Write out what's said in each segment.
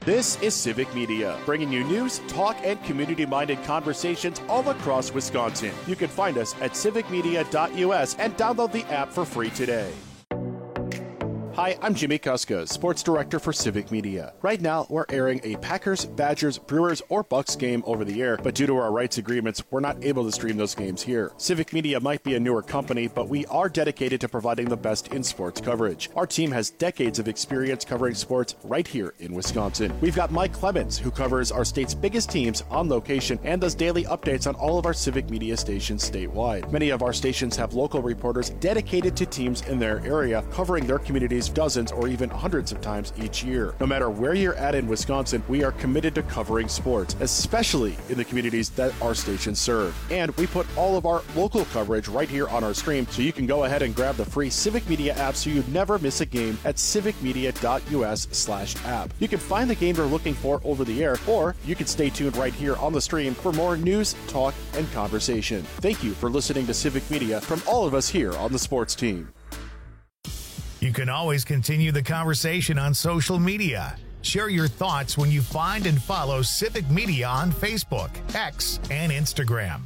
This is Civic Media, bringing you news, talk, and community-minded conversations all across Wisconsin. You can find us at civicmedia.us and download the app for free today. Hi, I'm Jimmy Kuska, Sports Director for Civic Media. Right now, we're airing a Packers, Badgers, Brewers, or Bucks game over the air, but due to our rights agreements, we're not able to stream those games here. Civic Media might be a newer company, but we are dedicated to providing the best in sports coverage. Our team has decades of experience covering sports right here in Wisconsin. We've got Mike Clemens, who covers our state's biggest teams on location and does daily updates on all of our Civic Media stations statewide. Many of our stations have local reporters dedicated to teams in their area, covering their communities dozens or even hundreds of times each year. No matter where you're at in Wisconsin, we are committed to covering sports, especially in the communities that our stations serve. And we put all of our local coverage right here on our stream, so you can go ahead and grab the free Civic Media app so you never miss a game at civicmedia.us/app. You can find the game you're looking for over the air, or you can stay tuned right here on the stream for more news, talk, and conversation. Thank you for listening to Civic Media from all of us here on the sports team. You can always continue the conversation on social media. Share your thoughts when you find and follow Civic Media on Facebook, X, and Instagram.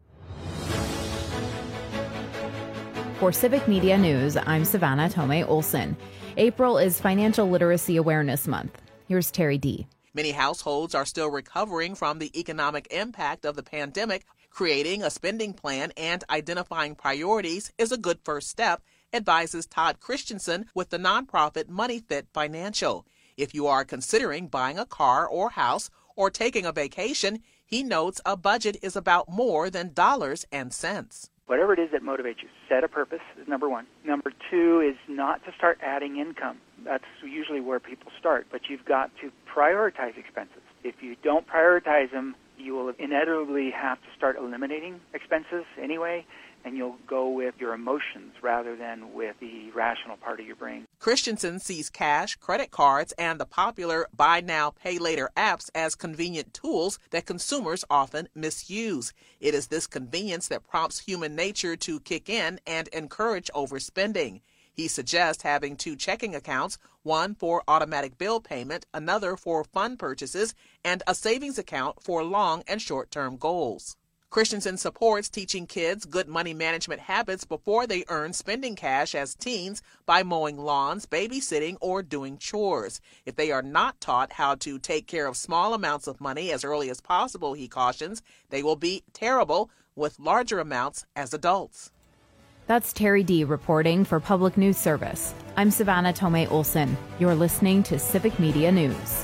For Civic Media News, I'm Savannah Tomei Olson. April is Financial Literacy Awareness Month. Here's Terry D. Many households are still recovering from the economic impact of the pandemic. Creating a spending plan and identifying priorities is a good first step, advises Todd Christensen with the nonprofit MoneyFit Financial. If you are considering buying a car or house or taking a vacation, he notes a budget is about more than dollars and cents. Whatever it is that motivates you, set a purpose is number one. Number two is not to start adding income. That's usually where people start, but you've got to prioritize expenses. If you don't prioritize them, you will inevitably have to start eliminating expenses anyway, and you'll go with your emotions rather than with the rational part of your brain. Christensen sees cash, credit cards, and the popular buy now, pay later apps as convenient tools that consumers often misuse. It is this convenience that prompts human nature to kick in and encourage overspending. He suggests having two checking accounts, one for automatic bill payment, another for fund purchases, and a savings account for long and short-term goals. Christensen supports teaching kids good money management habits before they earn spending cash as teens by mowing lawns, babysitting, or doing chores. If they are not taught how to take care of small amounts of money as early as possible, he cautions, they will be terrible with larger amounts as adults. That's Terry D. reporting for Public News Service. I'm Savannah Tomei Olson. You're listening to Civic Media News.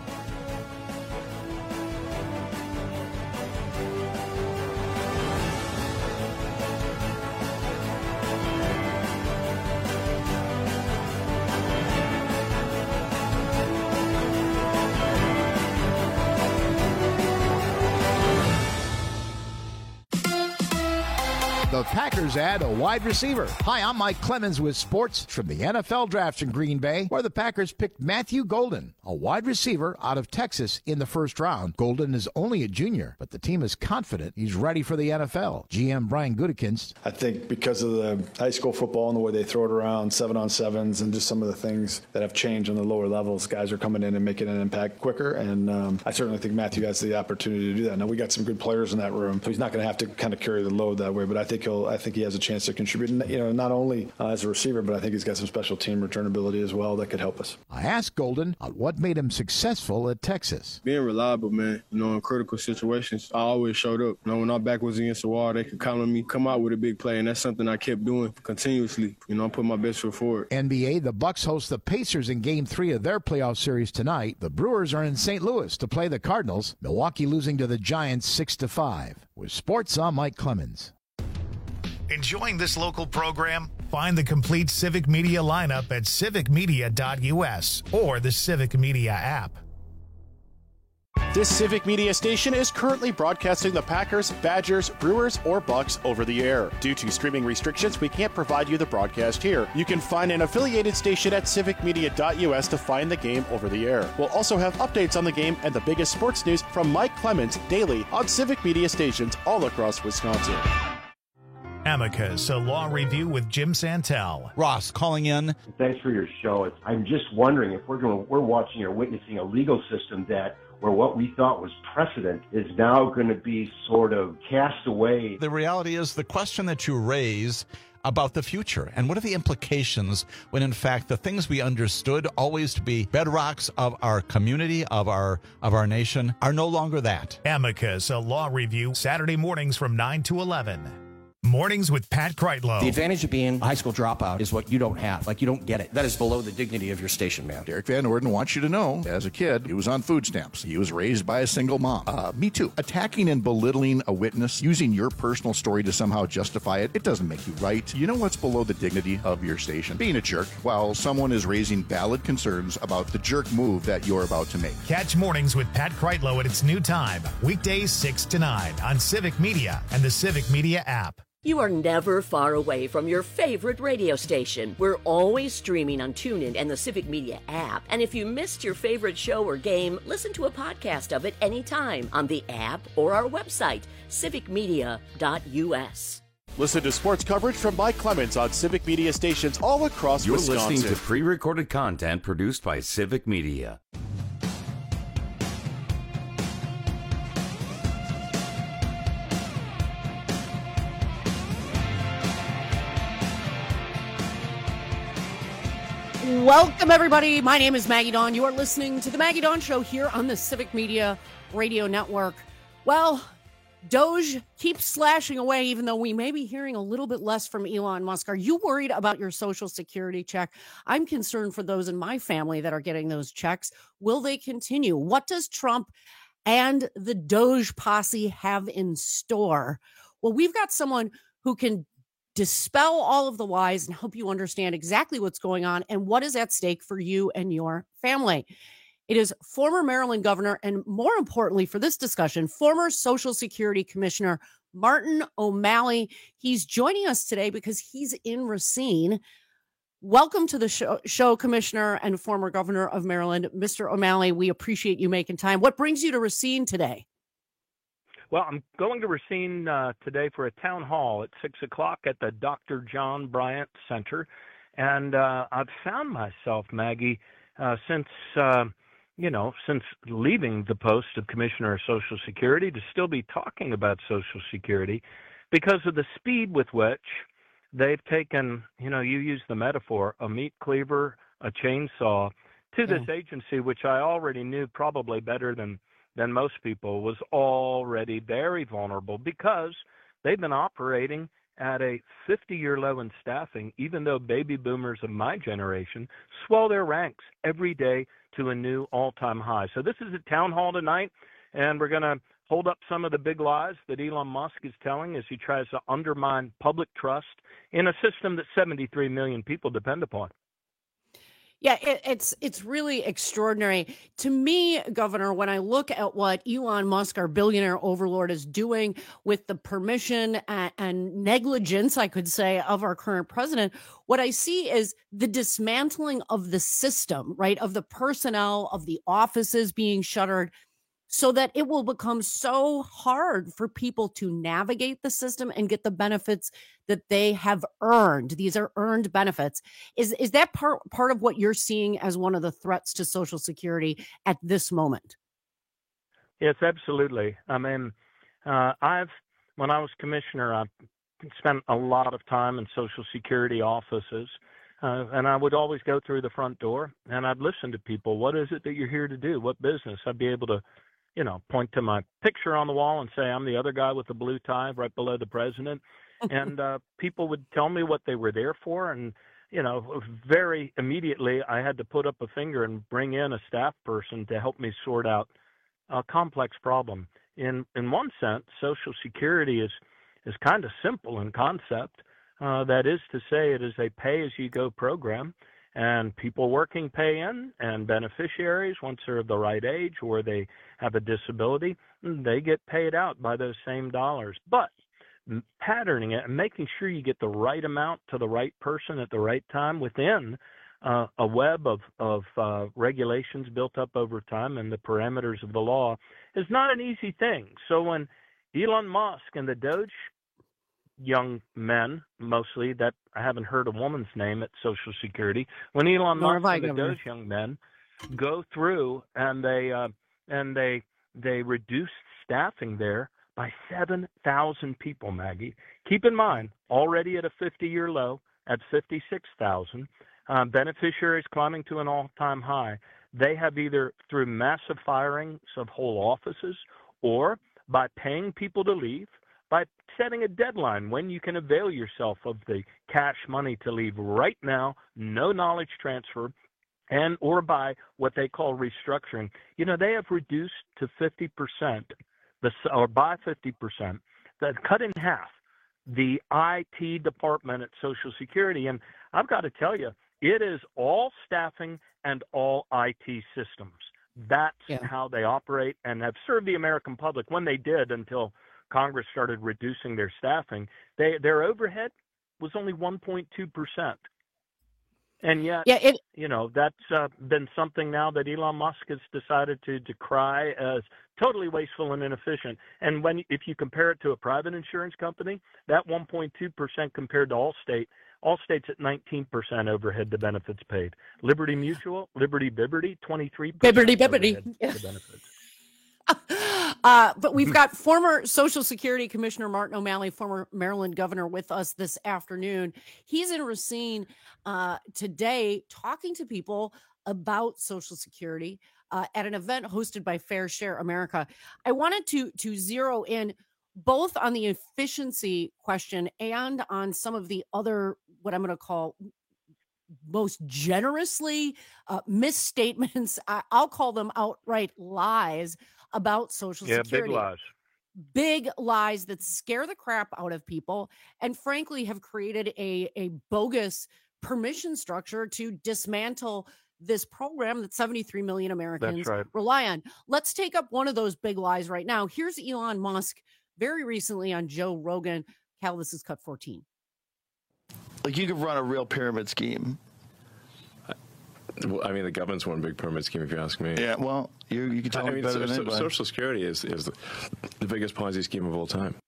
The Packers add a wide receiver. Hi, I'm Mike Clemens with sports from the NFL Draft in Green Bay, where the Packers picked Matthew Golden, a wide receiver out of Texas, in the first round. Golden is only a junior, but the team is confident he's ready for the NFL. GM Brian Gutekunst. I think because of the high school football and the way they throw it around, 7-on-7s, and just some of the things that have changed on the lower levels, guys are coming in and making an impact quicker, and I certainly think Matthew has the opportunity to do that. Now, we got some good players in that room, so he's not going to have to kind of carry the load that way, but I think he has a chance to contribute, not only as a receiver, but I think he's got some special team return ability as well that could help us. I asked Golden on what made him successful at Texas. Being reliable, man. In critical situations, I always showed up. When our back was against the wall, they could count on me, come out with a big play, and that's something I kept doing continuously. I put my best foot forward. NBA, the Bucks host the Pacers in Game 3 of their playoff series tonight. The Brewers are in St. Louis to play the Cardinals. Milwaukee losing to the Giants 6-5. With sports, I'm Mike Clemens. Enjoying this local program? Find the complete Civic Media lineup at civicmedia.us or the Civic Media app. This Civic Media station is currently broadcasting the Packers, Badgers, Brewers, or Bucks over the air. Due to streaming restrictions, we can't provide you the broadcast here. You can find an affiliated station at civicmedia.us to find the game over the air. We'll also have updates on the game and the biggest sports news from Mike Clemens daily on Civic Media stations all across Wisconsin. Amicus, a law review with Jim Santel. Ross calling in. Thanks for your show. I'm just wondering if we're watching or witnessing a legal system where what we thought was precedent is now going to be sort of cast away. The reality is the question that you raise about the future and what are the implications when in fact the things we understood always to be bedrocks of our community, of our nation, are no longer that. Amicus, a law review, Saturday mornings from 9 to 11. Mornings with Pat Kreitlow. The advantage of being a high school dropout is what you don't have. Like, you don't get it. That is below the dignity of your station, man. Derek Van Orden wants you to know, as a kid, he was on food stamps. He was raised by a single mom. Me too. Attacking and belittling a witness, using your personal story to somehow justify it, it doesn't make you right. You know what's below the dignity of your station? Being a jerk while someone is raising valid concerns about the jerk move that you're about to make. Catch Mornings with Pat Kreitlow at its new time, weekdays 6 to 9 on Civic Media and the Civic Media app. You are never far away from your favorite radio station. We're always streaming on TuneIn and the Civic Media app. And if you missed your favorite show or game, listen to a podcast of it anytime on the app or our website, civicmedia.us. Listen to sports coverage from Mike Clemens on Civic Media stations all across Wisconsin. You're listening to pre-recorded content produced by Civic Media. Welcome, everybody. My name is Maggie Dawn. You are listening to The Maggie Dawn Show here on the Civic Media Radio Network. Well, Doge keeps slashing away, even though we may be hearing a little bit less from Elon Musk. Are you worried about your Social Security check? I'm concerned for those in my family that are getting those checks. Will they continue? What does Trump and the Doge posse have in store? Well, we've got someone who can dispel all of the lies and help you understand exactly what's going on and what is at stake for you and your family. It is former Maryland governor and, more importantly for this discussion, former Social Security Commissioner Martin O'Malley. He's joining us today because he's in Racine. Welcome to the show, Commissioner and former Governor of Maryland, Mr. O'Malley. We appreciate you making time. What brings you to Racine today? Well, I'm going to Racine today for a town hall at 6 o'clock at the Dr. John Bryant Center. And I've found myself, Maggie, since leaving the post of Commissioner of Social Security to still be talking about Social Security because of the speed with which they've taken, you use the metaphor, a meat cleaver, a chainsaw, to this agency, which I already knew probably better than most people, was already very vulnerable because they've been operating at a 50-year low in staffing, even though baby boomers of my generation swell their ranks every day to a new all-time high. So this is a town hall tonight, and we're going to hold up some of the big lies that Elon Musk is telling as he tries to undermine public trust in a system that 73 million people depend upon. Yeah, it's really extraordinary. To me, Governor, when I look at what Elon Musk, our billionaire overlord, is doing with the permission and negligence, I could say, of our current president, what I see is the dismantling of the system, right, of the personnel, of the offices being shuttered, so that it will become so hard for people to navigate the system and get the benefits that they have earned. These are earned benefits. Is that part of what you're seeing as one of the threats to Social Security at this moment? Yes, absolutely. I mean, when I was commissioner, I spent a lot of time in Social Security offices, and I would always go through the front door, and I'd listen to people. What is it that you're here to do? What business? I'd be able to point to my picture on the wall and say, I'm the other guy with the blue tie right below the president. And people would tell me what they were there for. And, very immediately I had to put up a finger and bring in a staff person to help me sort out a complex problem. In one sense, Social Security is kind of simple in concept. That is to say, it is a pay-as-you-go program. And people working pay in, and beneficiaries, once they're of the right age or they have a disability, they get paid out by those same dollars. But patterning it and making sure you get the right amount to the right person at the right time within a web of regulations built up over time and the parameters of the law is not an easy thing. So when Elon Musk and the Doge young men, mostly, that I haven't heard a woman's name at Social Security. When Elon Nor have Musk I, and Governor. those young men go through and they reduced staffing there by 7,000 people, Maggie. Keep in mind, already at a 50-year low at 56,000, beneficiaries climbing to an all-time high. They have either through massive firings of whole offices or by paying people to leave, by setting a deadline when you can avail yourself of the cash money to leave right now, no knowledge transfer, and or by what they call restructuring. You know, they have reduced to 50%, or by 50%, that cut in half the IT department at Social Security. And I've got to tell you, it is all staffing and all IT systems. That's how they operate and have served the American public when they did, until Congress started reducing their staffing. Their overhead was only 1.2%. And yet, you know, that's been something now that Elon Musk has decided to decry as totally wasteful and inefficient. And if you compare it to a private insurance company, that 1.2% compared to Allstate's at 19% overhead to benefits paid. Liberty Mutual, Liberty Biberty, 23% overhead to benefits. But we've got former Social Security Commissioner Martin O'Malley, former Maryland governor, with us this afternoon. He's in Racine today talking to people about Social Security at an event hosted by Fair Share America. I wanted to zero in both on the efficiency question and on some of the other, what I'm going to call most generously misstatements. I'll call them outright lies about Social Security. Big lies that scare the crap out of people and frankly have created a bogus permission structure to dismantle this program that 73 million Americans rely on. Let's take up one of those big lies right now. Here's Elon Musk very recently on Joe Rogan. Cal, this is cut 14. Like, you could run a real pyramid scheme. I mean, the government's one big pyramid scheme, if you ask me. Yeah, well, you can tell me better than anybody. Social Security is the biggest Ponzi scheme of all time.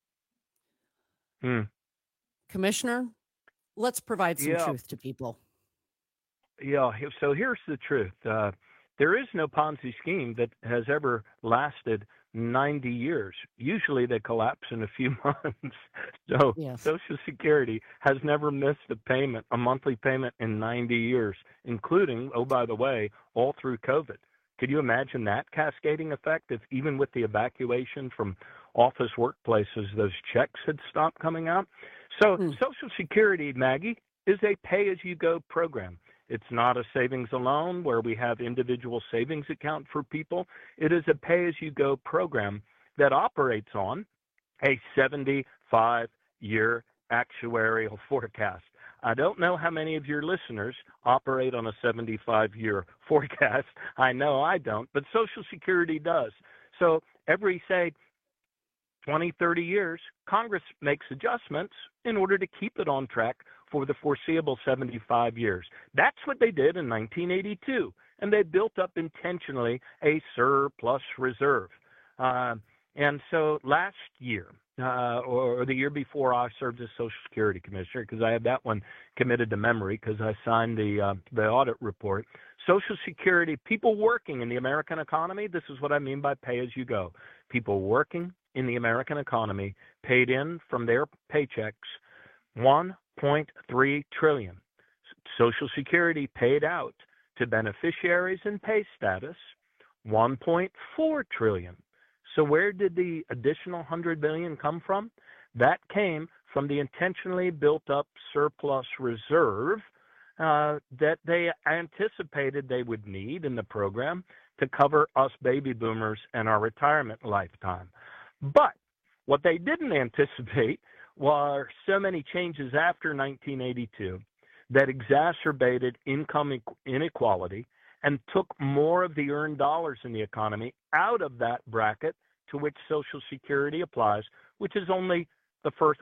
Commissioner, let's provide some truth to people. Yeah, so here's the truth. There is no Ponzi scheme that has ever lasted 90 years. Usually they collapse in a few months. So Social Security has never missed a monthly payment in 90 years, including, oh, by the way, all through COVID. Could you imagine that cascading effect if even with the evacuation from office workplaces, those checks had stopped coming out? So Social Security, Maggie, is a pay-as-you-go program. It's not a savings and loan where we have individual savings account for people. It is a pay-as-you-go program that operates on a 75-year actuarial forecast. I don't know how many of your listeners operate on a 75-year forecast. I know I don't, but Social Security does. So every, say, 20, 30 years, Congress makes adjustments in order to keep it on track for the foreseeable 75 years. That's what they did in 1982, and they built up intentionally a surplus reserve. And so last year, or the year before, I served as Social Security Commissioner, because I have that one committed to memory because I signed the audit report. Social Security, people working in the American economy, this is what I mean by pay-as-you-go. People working in the American economy paid in from their paychecks $1.3 trillion. Social Security paid out to beneficiaries in pay status $1.4 trillion. So where did the additional $100 billion come from? That came from the intentionally built up surplus reserve that they anticipated they would need in the program to cover us baby boomers and our retirement lifetime. But what they didn't anticipate were so many changes after 1982 that exacerbated income inequality and took more of the earned dollars in the economy out of that bracket to which Social Security applies, which is only the first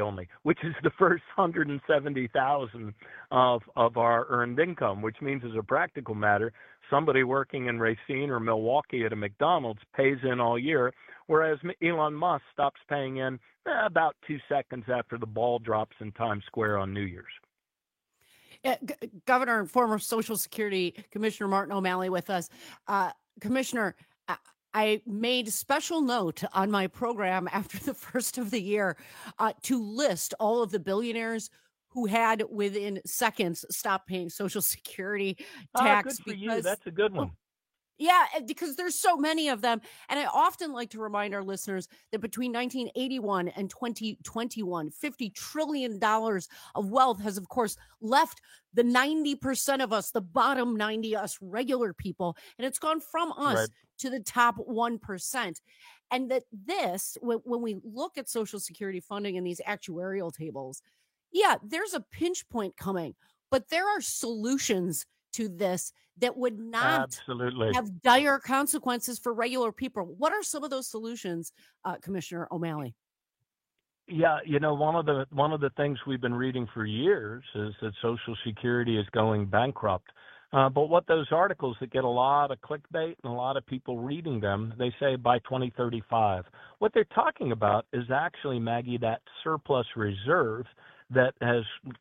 170,000 of our earned income, which means as a practical matter, somebody working in Racine or Milwaukee at a McDonald's pays in all year, whereas Elon Musk stops paying in about 2 seconds after the ball drops in Times Square on New Year's. Governor and former Social Security Commissioner Martin O'Malley with us. Commissioner, I made special note on my program after the first of the year to list all of the billionaires who had within seconds stopped paying Social Security tax. Good for you. That's a good one. Yeah, because there's so many of them. And I often like to remind our listeners that between 1981 and 2021, $50 trillion of wealth has, of course, left the 90% of us, the bottom 90, us regular people, and it's gone from us to the top 1%. And that this, when we look at Social Security funding in these actuarial tables, yeah, there's a pinch point coming, but there are solutions to this that would not have dire consequences for regular people. What are some of those solutions, Commissioner O'Malley? Yeah, one of the things we've been reading for years is that Social Security is going bankrupt. But what those articles that get a lot of clickbait and a lot of people reading them, they say by 2035. What they're talking about is actually, Maggie, that surplus reserve that has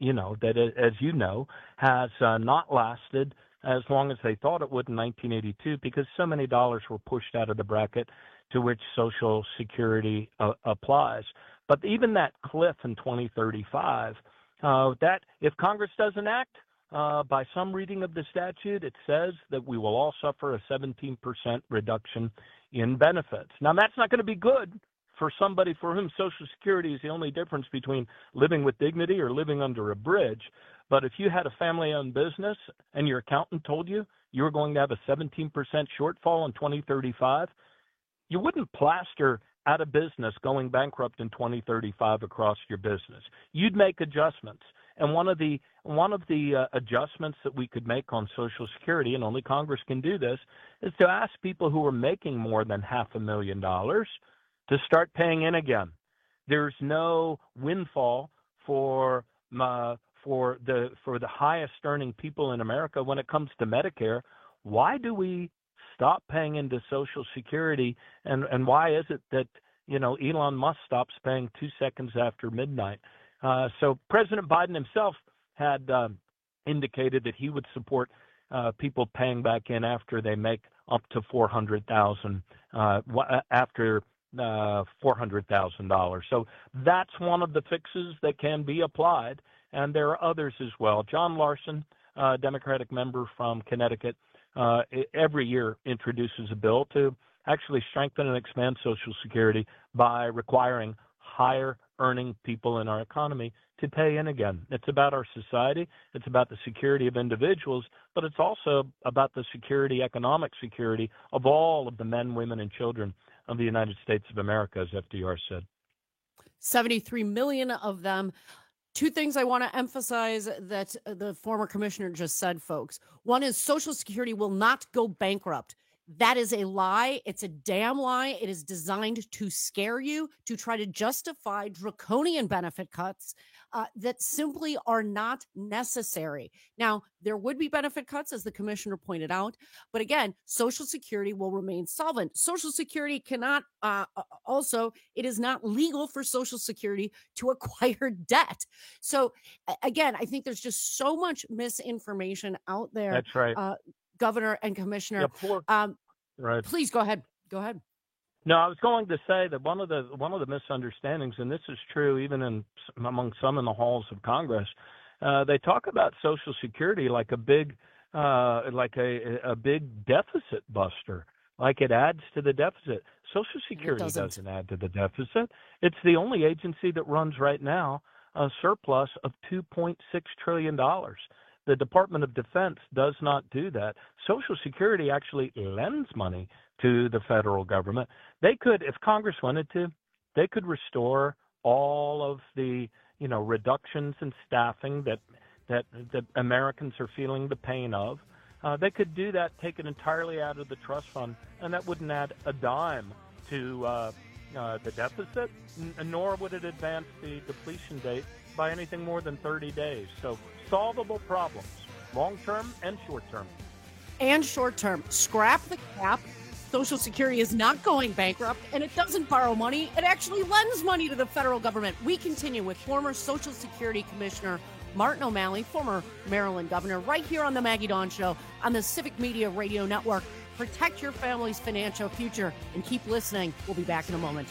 not lasted as long as they thought it would in 1982, because so many dollars were pushed out of the bracket to which Social Security applies. But even that cliff in 2035, that if Congress doesn't act, by some reading of the statute, it says that we will all suffer a 17% reduction in benefits. Now, that's not going to be good for somebody for whom Social Security is the only difference between living with dignity or living under a bridge. But if you had a family-owned business and your accountant told you you were going to have a 17% shortfall in 2035, you wouldn't plaster out of business going bankrupt in 2035 across your business. You'd make adjustments. And one of the adjustments that we could make on Social Security, and only Congress can do this, is to ask people who are making more than $500,000 to start paying in again. There's no windfall for the highest earning people in America when it comes to Medicare. Why do we stop paying into Social Security, and why is it that Elon Musk stops paying 2 seconds after midnight? So President Biden himself had indicated that he would support people paying back in after they make up to $400,000 after $400,000. So that's one of the fixes that can be applied, and there are others as well. John Larson, Democratic member from Connecticut, every year introduces a bill to actually strengthen and expand Social Security by requiring higher earning people in our economy to pay in again. It's about our society. It's about the security of individuals, but it's also about the security, economic security of all of the men, women, and children of the United States of America, as FDR said. 73 million of them. Two things I want to emphasize that the former commissioner just said, folks. One is Social Security will not go bankrupt. That is a lie. It's a damn lie. It is designed to scare you, to try to justify draconian benefit cuts that simply are not necessary. Now, there would be benefit cuts, as the commissioner pointed out. But again, Social Security will remain solvent. Social Security cannot it is not legal for Social Security to acquire debt. So again, I think there's just so much misinformation out there. That's right. Governor and Commissioner, right. Please go ahead. Go ahead. No, I was going to say that one of the misunderstandings, and this is true even among some in the halls of Congress, they talk about Social Security like a big big deficit buster, like it adds to the deficit. Social Security doesn't add to the deficit. It's the only agency that runs right now a surplus of $2.6 trillion. The Department of Defense does not do that. Social Security actually lends money to the federal government. They could, if Congress wanted to, they could restore all of the, reductions in staffing that Americans are feeling the pain of. They could do that, take it entirely out of the trust fund, and that wouldn't add a dime to the deficit, nor would it advance the depletion date by anything more than 30 days. So solvable problems, long-term and short-term. And short-term. Scrap the cap. Social Security is not going bankrupt, and it doesn't borrow money. It actually lends money to the federal government. We continue with former Social Security Commissioner Martin O'Malley, former Maryland governor, right here on the Maggie Dawn Show on the Civic Media Radio Network. Protect your family's financial future and keep listening. We'll be back in a moment.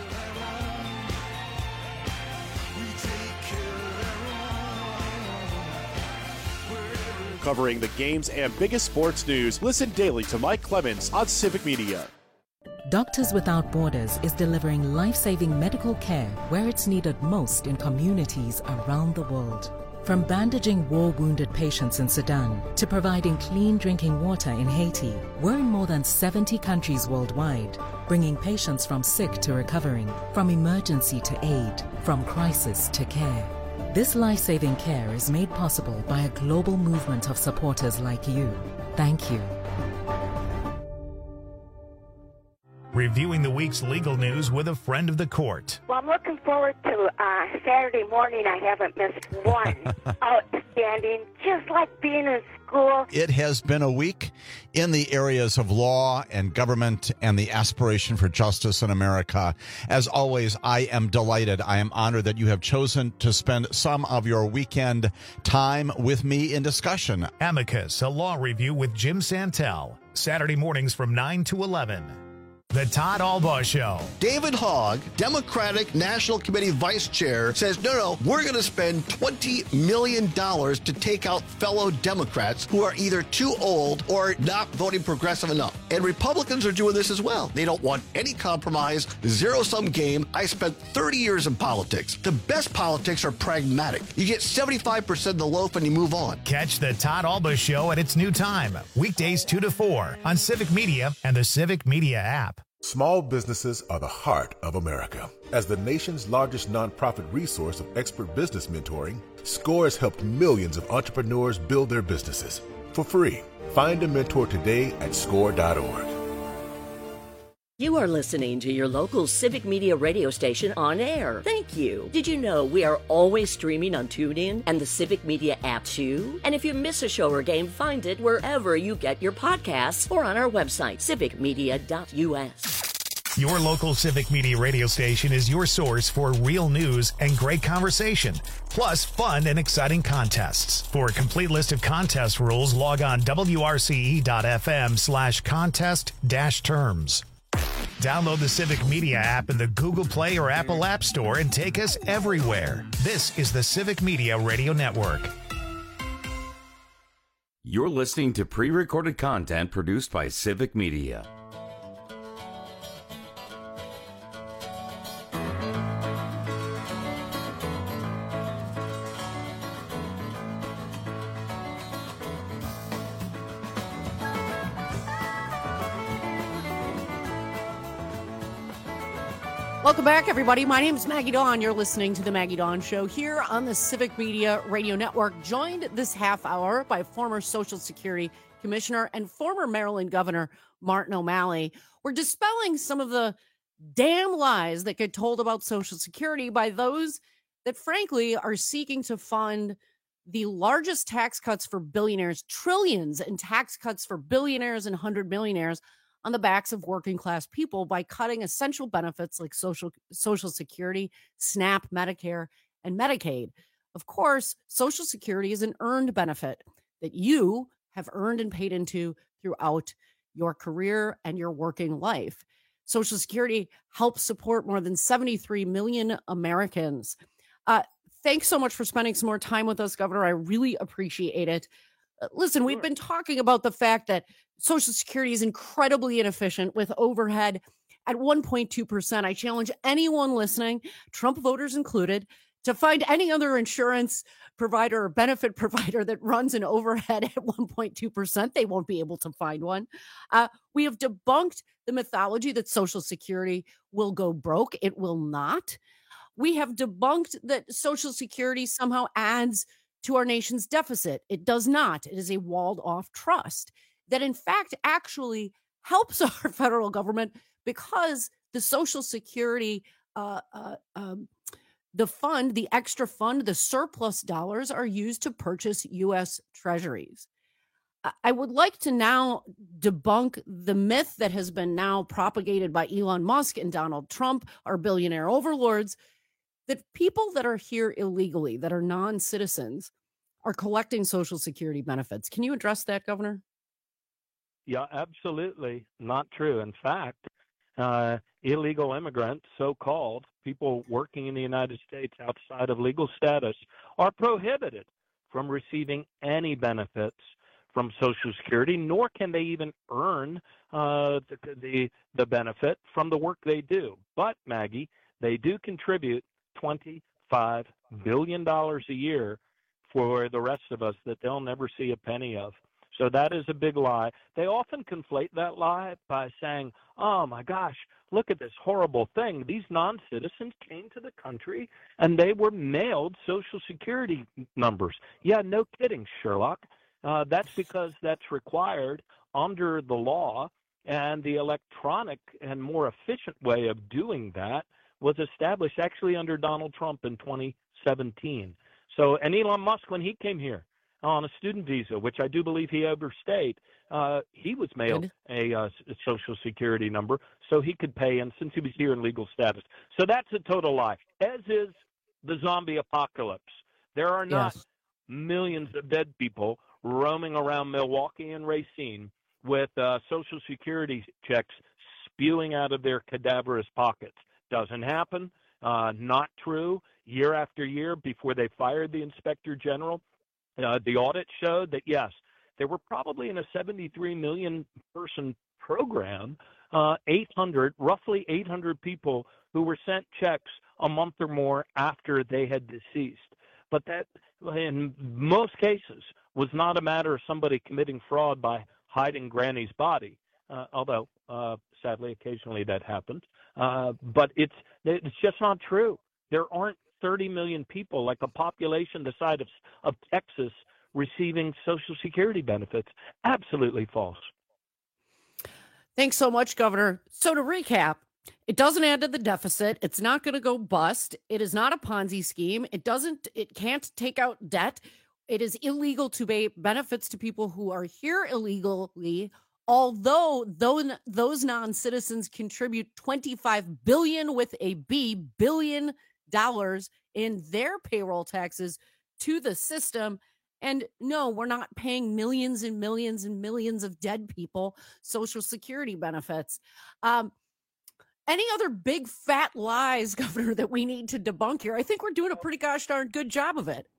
Covering the games and biggest sports news, listen daily to Mike Clemens on Civic Media. Doctors Without Borders is delivering life-saving medical care where it's needed most in communities around the world. From bandaging war-wounded patients in Sudan to providing clean drinking water in Haiti, we're in more than 70 countries worldwide, bringing patients from sick to recovering, from emergency to aid, from crisis to care. This life-saving care is made possible by a global movement of supporters like you. Thank you. Reviewing the week's legal news with a friend of the court. Well, I'm looking forward to Saturday morning. I haven't missed one. Outstanding, just like being in school. It has been a week in the areas of law and government and the aspiration for justice in America. As always, I am delighted. I am honored that you have chosen to spend some of your weekend time with me in discussion. Amicus, a law review with Jim Santel. Saturday mornings from 9 to 11. The Todd Albaugh Show. David Hogg, Democratic National Committee Vice Chair, says, no, we're going to spend $20 million to take out fellow Democrats who are either too old or not voting progressive enough. And Republicans are doing this as well. They don't want any compromise, zero-sum game. I spent 30 years in politics. The best politics are pragmatic. You get 75% of the loaf and you move on. Catch the Todd Albaugh Show at its new time, weekdays 2 to 4 on Civic Media and the Civic Media app. Small businesses are the heart of America. As the nation's largest nonprofit resource of expert business mentoring, SCORE has helped millions of entrepreneurs build their businesses for free. Find a mentor today at score.org. You are listening to your local Civic Media radio station on air. Thank you. Did you know we are always streaming on TuneIn and the Civic Media app too? And if you miss a show or game, find it wherever you get your podcasts or on our website, civicmedia.us. Your local Civic Media radio station is your source for real news and great conversation, plus fun and exciting contests. For a complete list of contest rules, log on wrce.fm/contest-terms. Download the Civic Media app in the Google Play or Apple App Store and take us everywhere. This is the Civic Media Radio Network. You're listening to pre-recorded content produced by Civic Media. Welcome back, everybody. My name is Maggie Dawn. You're listening to The Maggie Dawn Show here on the Civic Media Radio Network, joined this half hour by former Social Security Commissioner and former Maryland Governor Martin O'Malley. We're dispelling some of the damn lies that get told about Social Security by those that, frankly, are seeking to fund the largest tax cuts for billionaires, trillions in tax cuts for billionaires and 100 millionaires on the backs of working class people by cutting essential benefits like Social Security, SNAP, Medicare, and Medicaid. Of course, Social Security is an earned benefit that you have earned and paid into throughout your career and your working life. Social Security helps support more than 73 million Americans. Thanks so much for spending some more time with us, Governor. I really appreciate it. Listen, we've been talking about the fact that Social Security is incredibly inefficient with overhead at 1.2%. I challenge anyone listening, Trump voters included, to find any other insurance provider or benefit provider that runs an overhead at 1.2%. They won't be able to find one. We have debunked the mythology that Social Security will go broke. It will not. We have debunked that Social Security somehow adds to our nation's deficit. It does not. It is a walled off trust that in fact actually helps our federal government because the Social Security, the fund, the extra fund, the surplus dollars are used to purchase U.S. treasuries. I would like to now debunk the myth that has been now propagated by Elon Musk and Donald Trump, our billionaire overlords, that people that are here illegally, that are non-citizens, are collecting Social Security benefits. Can you address that, Governor? Yeah, absolutely not true. In fact, illegal immigrants, so-called people working in the United States outside of legal status, are prohibited from receiving any benefits from Social Security, nor can they even earn the benefit from the work they do. But, Maggie, they do contribute $25 billion a year for the rest of us that they'll never see a penny of. So that is a big lie. They often conflate that lie by saying, oh, my gosh, look at this horrible thing. These non-citizens came to the country and they were mailed Social Security numbers. Yeah, no kidding, Sherlock. That's because that's required under the law, and the electronic and more efficient way of doing that was established actually under Donald Trump in 2017. So, and Elon Musk, when he came here on a student visa, which I do believe he overstayed, he was mailed a Social Security number so he could pay in since he was here in legal status. So that's a total lie, as is the zombie apocalypse. There are not millions of dead people roaming around Milwaukee and Racine with Social Security checks spewing out of their cadaverous pockets. Doesn't happen. Not true. Year after year, before they fired the Inspector General, the audit showed that, yes, there were probably in a 73 million person program, roughly 800 people who were sent checks a month or more after they had deceased. But that, in most cases, was not a matter of somebody committing fraud by hiding Granny's body, although sadly occasionally that happened. But it's just not true. There aren't 30 million people, like a population the size of Texas, receiving Social Security benefits. Absolutely false. Thanks so much, Governor. So to recap, it doesn't add to the deficit. It's not going to go bust. It is not a Ponzi scheme. It can't take out debt. It is illegal to pay benefits to people who are here illegally, although those non-citizens contribute $25 billion with a billion dollars in their payroll taxes to the system. And no, we're not paying millions and millions and millions of dead people Social Security benefits. Any other big fat lies, Governor, that we need to debunk here? I think we're doing a pretty gosh darn good job of it.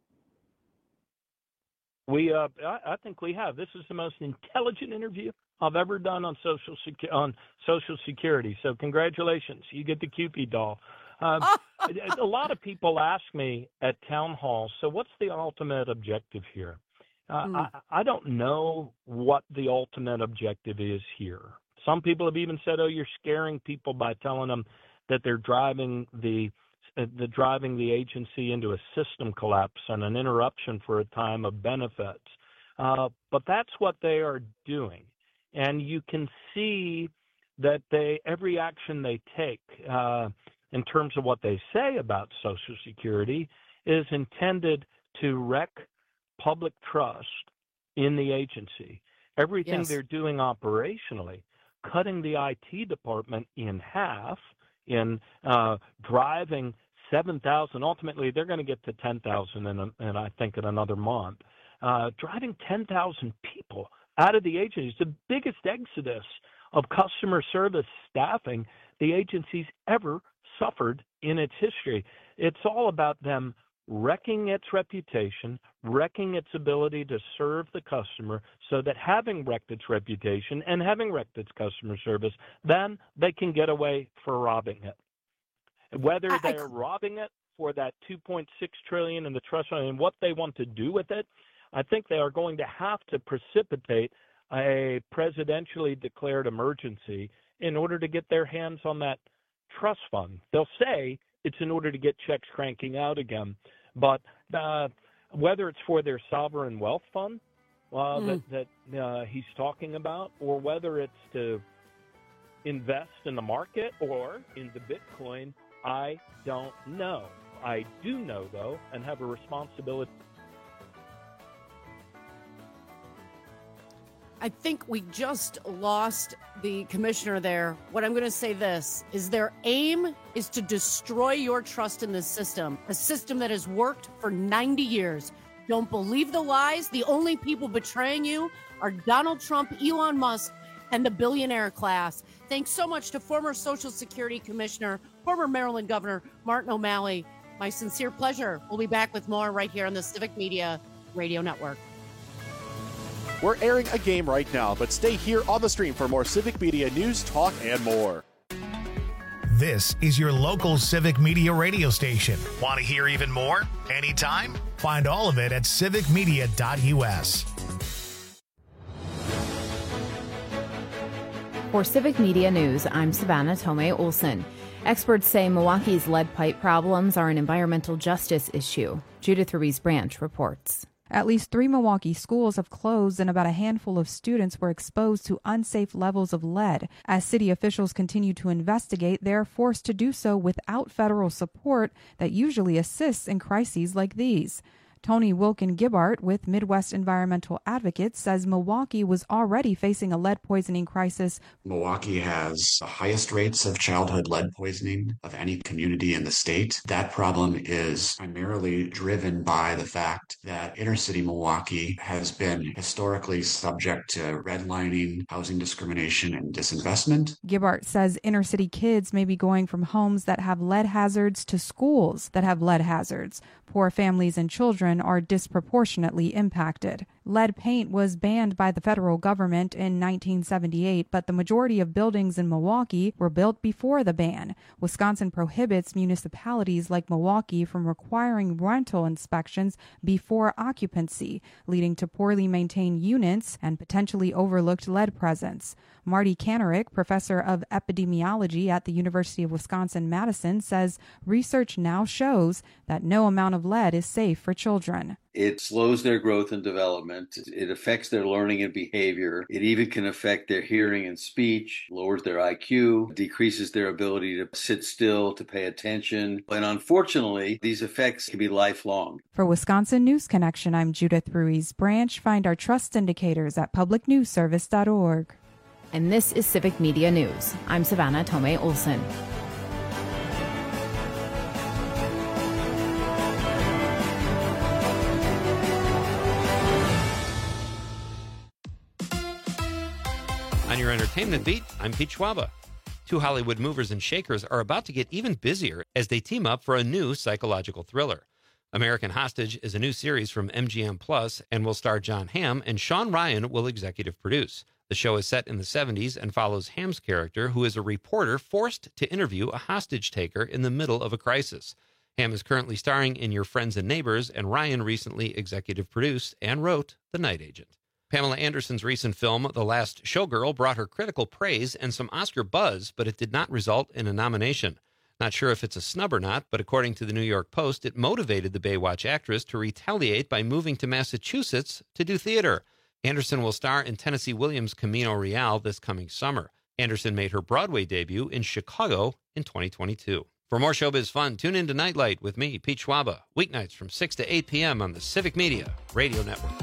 I think we have. This is the most intelligent interview I've ever done on Social Security. So congratulations, you get the Cupid doll. A lot of people ask me at town halls, so what's the ultimate objective here? I don't know what the ultimate objective is here. Some people have even said, oh, you're scaring people by telling them that they're driving the agency into a system collapse and an interruption for a time of benefits. But that's what they are doing. And you can see that every action they take in terms of what they say about Social Security is intended to wreck public trust in the agency. Everything they're doing operationally, cutting the IT department in half, in driving 7,000. Ultimately, they're going to get to 10,000 in I think in another month. Driving 10,000 people out of the agency. It's the biggest exodus of customer service staffing the agency's ever suffered in its history. It's all about them wrecking its reputation, wrecking its ability to serve the customer, so that having wrecked its reputation and having wrecked its customer service, then they can get away for robbing it. Whether they're robbing it for that $2.6 trillion in the trust fund and what they want to do with it, I think they are going to have to precipitate a presidentially declared emergency in order to get their hands on that trust fund. They'll say it's in order to get checks cranking out again, but whether it's for their sovereign wealth fund that he's talking about, or whether it's to invest in the market or into Bitcoin, I don't know. I do know, though, and have a responsibility. I think we just lost the commissioner there. What I'm going to say this is their aim is to destroy your trust in this system, a system that has worked for 90 years. Don't believe the lies. The only people betraying you are Donald Trump, Elon Musk, and the billionaire class. Thanks so much to former Social Security Commissioner, former Maryland Governor Martin O'Malley. My sincere pleasure. We'll be back with more right here on the Civic Media Radio Network. We're airing a game right now, but stay here on the stream for more Civic Media news, talk, and more. This is your local Civic Media radio station. Want to hear even more? Anytime? Find all of it at civicmedia.us. For Civic Media News, I'm Savannah Tomei Olson. Experts say Milwaukee's lead pipe problems are an environmental justice issue. Judith Ruiz Branch reports. At least 3 Milwaukee schools have closed and about a handful of students were exposed to unsafe levels of lead. As city officials continue to investigate, they are forced to do so without federal support that usually assists in crises like these. Tony Wilkin-Gibbart with Midwest Environmental Advocates says Milwaukee was already facing a lead poisoning crisis. Milwaukee has the highest rates of childhood lead poisoning of any community in the state. That problem is primarily driven by the fact that inner city Milwaukee has been historically subject to redlining, housing discrimination, and disinvestment. Gibbart says inner city kids may be going from homes that have lead hazards to schools that have lead hazards. Poor families and children are disproportionately impacted. Lead paint was banned by the federal government in 1978, but the majority of buildings in Milwaukee were built before the ban. Wisconsin prohibits municipalities like Milwaukee from requiring rental inspections before occupancy, leading to poorly maintained units and potentially overlooked lead presence. Marty Kanarick, professor of epidemiology at the University of Wisconsin-Madison, says research now shows that no amount of lead is safe for children. It slows their growth and development. It affects their learning and behavior. It even can affect their hearing and speech, lowers their IQ, decreases their ability to sit still, to pay attention. And unfortunately, these effects can be lifelong. For Wisconsin News Connection, I'm Judith Ruiz Branch. Find our trust indicators at publicnewsservice.org. And this is Civic Media News. I'm Savannah Tomei Olson. On your entertainment beat, I'm Pete Schwaba. 2 Hollywood movers and shakers are about to get even busier as they team up for a new psychological thriller. American Hostage is a new series from MGM Plus and will star Jon Hamm, and Sean Ryan will executive produce. The show is set in the 70s and follows Hamm's character, who is a reporter forced to interview a hostage taker in the middle of a crisis. Hamm is currently starring in Your Friends and Neighbors, and Ryan recently executive produced and wrote The Night Agent. Pamela Anderson's recent film, The Last Showgirl, brought her critical praise and some Oscar buzz, but it did not result in a nomination. Not sure if it's a snub or not, but according to the New York Post, it motivated the Baywatch actress to retaliate by moving to Massachusetts to do theater. Anderson will star in Tennessee Williams' Camino Real this coming summer. Anderson made her Broadway debut in Chicago in 2022. For more showbiz fun, tune in to Nightlight with me, Pete Schwaba, weeknights from 6 to 8 p.m. on the Civic Media Radio Network.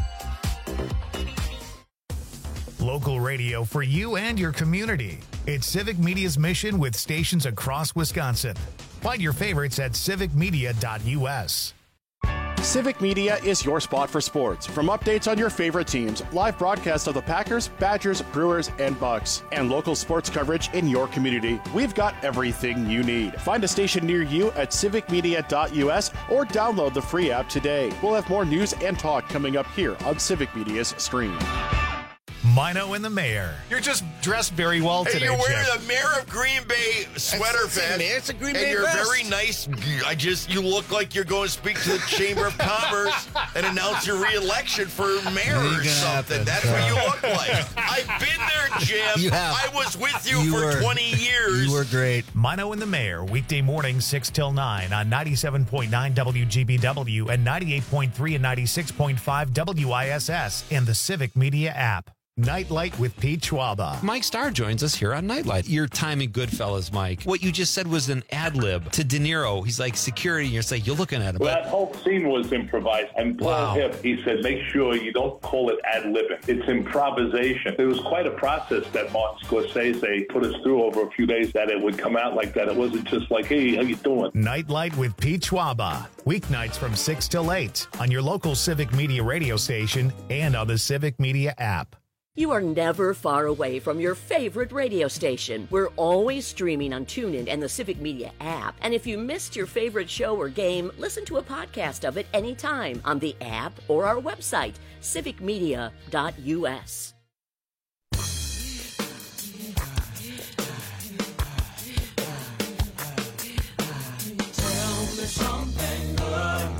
Local radio for you and your community. It's Civic Media's mission with stations across Wisconsin. Find your favorites at civicmedia.us. Civic Media is your spot for sports. From updates on your favorite teams, live broadcasts of the Packers, Badgers, Brewers, and Bucks, and local sports coverage in your community, we've got everything you need. Find a station near you at civicmedia.us or download the free app today. We'll have more news and talk coming up here on Civic Media's stream. Mino and the mayor. You're just dressed very well today. You're wearing Jeff. the mayor of Green Bay Bay sweater vest. It's a Green Bay and you're vest. very nice. You look like you're going to speak to the Chamber of Commerce and announce your re-election for mayor or something. That's what you look like. I've been there, Jim. You have. I was with you for 20 years. You were great. Mino and the Mayor, weekday morning 6 till 9 on 97.9 WGBW and 98.3 and 96.5 WISS and the Civic Media app. Nightlight with Pete Schwaba. Mike Starr joins us here on Nightlight. Your time in Goodfellas, Mike. What you just said was an ad lib to De Niro. He's like security, and you're like, you're looking at him. Well, that whole scene was improvised. And Paul Hip, he said, make sure you don't call it ad libbing. It's improvisation. It was quite a process that Martin Scorsese put us through over a few days that it would come out like that. It wasn't just like, hey, how you doing? Nightlight with Pete Schwaba. Weeknights from 6 till 8 on your local Civic Media radio station and on the Civic Media app. You are never far away from your favorite radio station. We're always streaming on TuneIn and the Civic Media app. And if you missed your favorite show or game, listen to a podcast of it anytime on the app or our website, civicmedia.us. Tell me something good.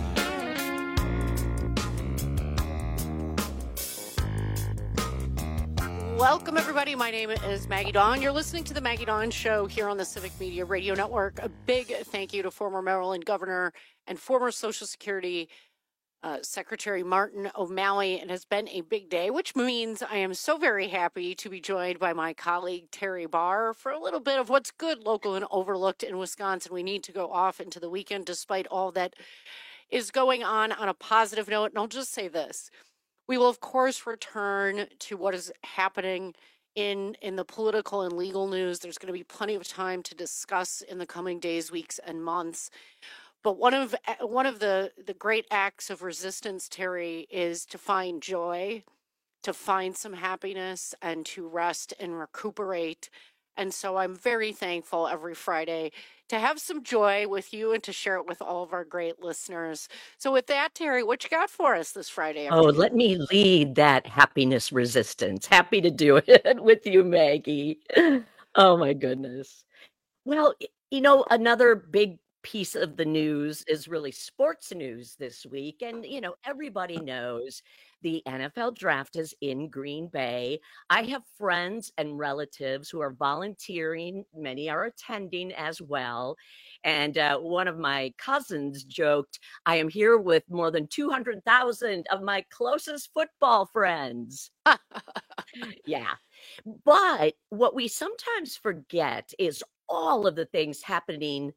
Welcome, everybody. My name is Maggie Dawn. You're listening to the Maggie Dawn Show here on the Civic Media Radio Network. A big thank you to former Maryland Governor and former Social Security Secretary Martin O'Malley. It has been a big day, which means I am so very happy to be joined by my colleague Terry Barr for a little bit of what's good, local, and overlooked in Wisconsin. We need to go off into the weekend despite all that is going on a positive note. And I'll just say this. We will, of course, return to what is happening in the political and legal news. There's going to be plenty of time to discuss in the coming days, weeks, and months. But one of the great acts of resistance, Terry, is to find joy, to find some happiness, and to rest and recuperate. And so I'm very thankful every Friday to have some joy with you and to share it with all of our great listeners. So with that, Terry, what you got for us this Friday afternoon? Oh, let me lead that happiness resistance. Happy to do it with you, Maggie. Oh, my goodness. Well, you know, another big piece of the news is really sports news this week. And, you know, everybody knows the NFL draft is in Green Bay. I have friends and relatives who are volunteering. Many are attending as well. And one of my cousins joked, I am here with more than 200,000 of my closest football friends. Yeah. But what we sometimes forget is all of the things happening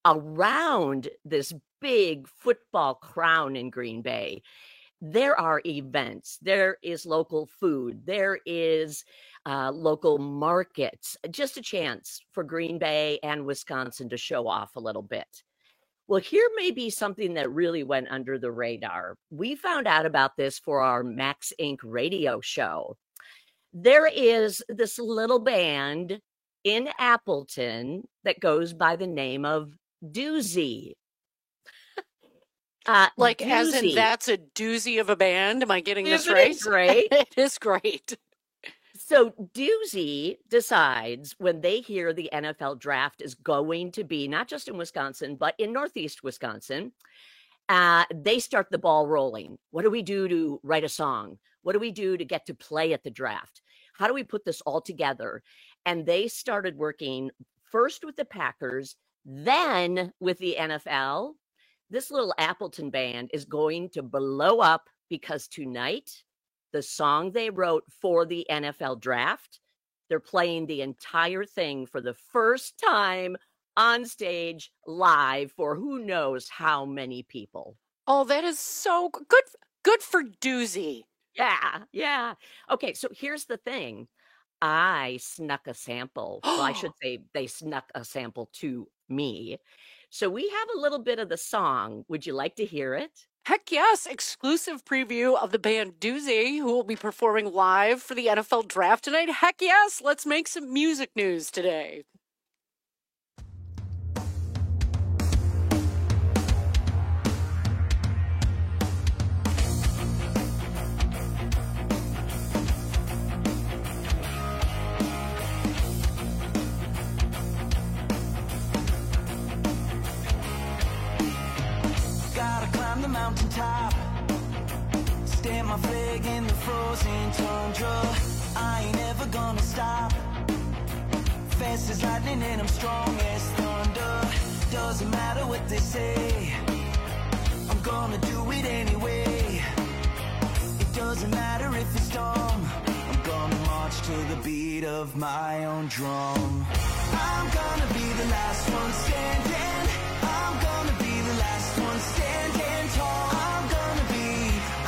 around this big football crown in Green Bay. There are events, there is local food, there is local markets, just a chance for Green Bay and Wisconsin to show off a little bit. Well, here may be something that really went under the radar. We found out about this for our Max Inc. radio show. There is this little band in Appleton that goes by the name of Doozy. Like Doozy. as in that's a doozy of a band? Am I getting this Isn't right? it great? It is great. So Doozy decides when they hear the NFL draft is going to be not just in Wisconsin, but in Northeast Wisconsin, they start the ball rolling. What do we do to write a song? What do we do to get to play at the draft? How do we put this all together? And they started working first with the Packers, then with the NFL. This little Appleton band is going to blow up because tonight, the song they wrote for the NFL draft, they're playing the entire thing for the first time on stage live for who knows how many people. Oh, that is so good. Good for Doozy. Yeah. Okay, so here's the thing. I snuck a sample. Well, I should say they snuck a sample to me. So we have a little bit of the song. Would you like to hear it? Heck yes. Exclusive preview of the band Doozy, who will be performing live for the NFL draft tonight. Heck yes. Let's make some music news today. mountaintop. Stamp my flag in the frozen tundra. I ain't ever gonna stop. Fast as lightning and I'm strong as thunder. Doesn't matter what they say, I'm gonna do it anyway. It doesn't matter if it's dumb, I'm gonna march to the beat of my own drum. I'm gonna be the last one standing. I'm gonna be the last one standing tall. I'm gonna be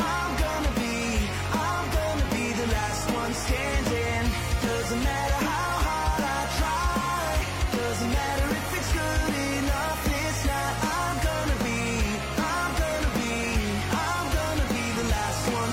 the last one standing. Doesn't matter how hard I try. Doesn't matter if it's good enough, it's not. I'm gonna be the last one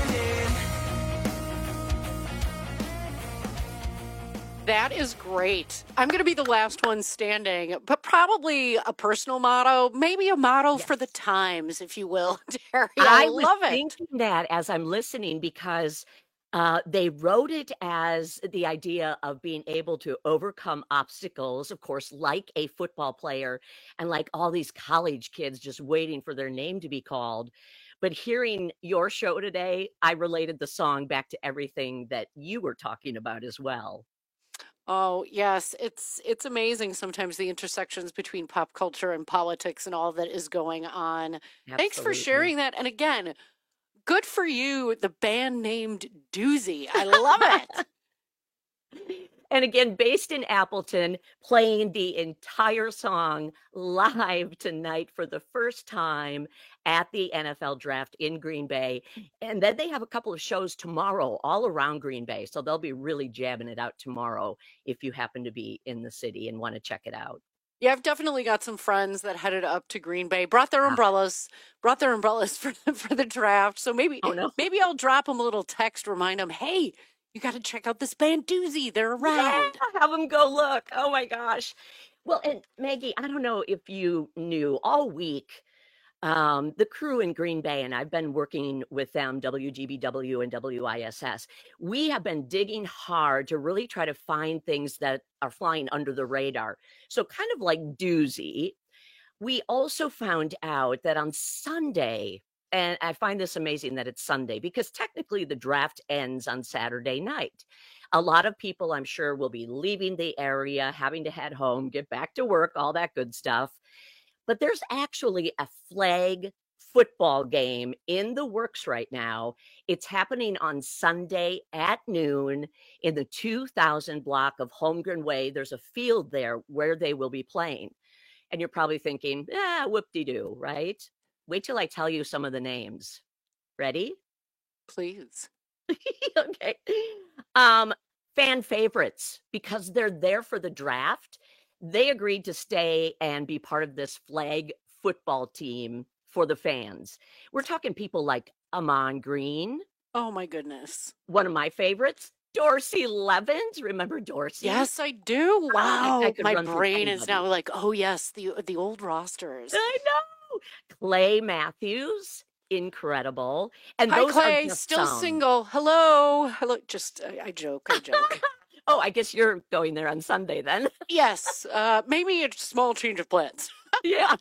standing. That is great. I'm going to be the last one standing, but probably a personal motto, maybe a motto for the times, if you will, Terry. I was love it. thinking that as I'm listening because they wrote it as the idea of being able to overcome obstacles, of course, like a football player and like all these college kids just waiting for their name to be called. But hearing your show today, I related the song back to everything that you were talking about as well. Oh, yes. It's amazing sometimes the intersections between pop culture and politics and all that is going on. Thanks for Absolutely. sharing that. And again, good for you, the band named Doozy. I love it. And again, based in Appleton, playing the entire song live tonight for the first time at the NFL draft in Green Bay. And then they have a couple of shows tomorrow all around Green Bay. So they'll be really jamming it out tomorrow if you happen to be in the city and want to check it out. Yeah, I've definitely got some friends that headed up to Green Bay, brought their umbrellas for the draft. So maybe I'll drop them a little text, remind them, hey, you got to check out this band Doozy. They're around. Yeah, have them go look. Oh my gosh. Well, and Maggie, I don't know if you knew all week, the crew in Green Bay, and I've been working with them, WGBW and WISS, we have been digging hard to really try to find things that are flying under the radar. So kind of like Doozy, we also found out that on Sunday, and I find this amazing that it's Sunday because technically the draft ends on Saturday night. A lot of people, I'm sure, will be leaving the area, having to head home, get back to work, all that good stuff. But there's actually a flag football game in the works right now. It's happening on Sunday at noon in the 2000 block of Holmgren Way. There's a field there where they will be playing. And you're probably thinking, whoop-de-doo, right? Wait till I tell you some of the names. Ready? Please. Okay. Fan favorites, because they're there for the draft. They agreed to stay and be part of this flag football team for the fans. We're talking people like Amon Green. Oh, my goodness. One of my favorites, Dorsey Levens. Remember Dorsey? Yes, I do. Wow. I could My run through brain is anybody. now like, oh, yes, the old rosters. I know. Clay Matthews, incredible. And Hi, those Clay, are just still some. single. Hello. Just, I joke. Oh, I guess you're going there on Sunday then. Yes, maybe a small change of plans. Yeah.